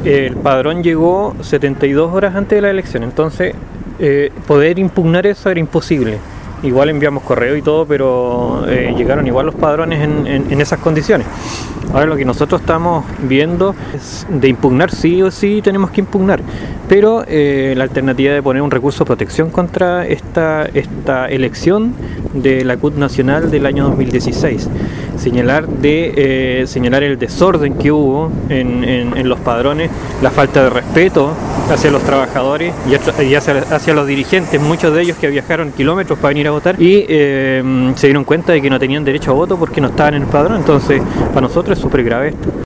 el padrón llegó 72 horas antes de la elección, entonces poder impugnar eso era imposible. Igual enviamos correo y todo, pero llegaron igual los padrones en esas condiciones. Ahora lo que nosotros estamos viendo es de impugnar, sí o sí tenemos que impugnar, pero la alternativa de poner un recurso de protección contra esta elección de la CUT nacional del año 2016, señalar el desorden que hubo en los padrones, la falta de respeto hacia los trabajadores y hacia los dirigentes, muchos de ellos que viajaron kilómetros para venir a votar y se dieron cuenta de que no tenían derecho a voto porque no estaban en el padrón. Entonces para nosotros es súper grave esto.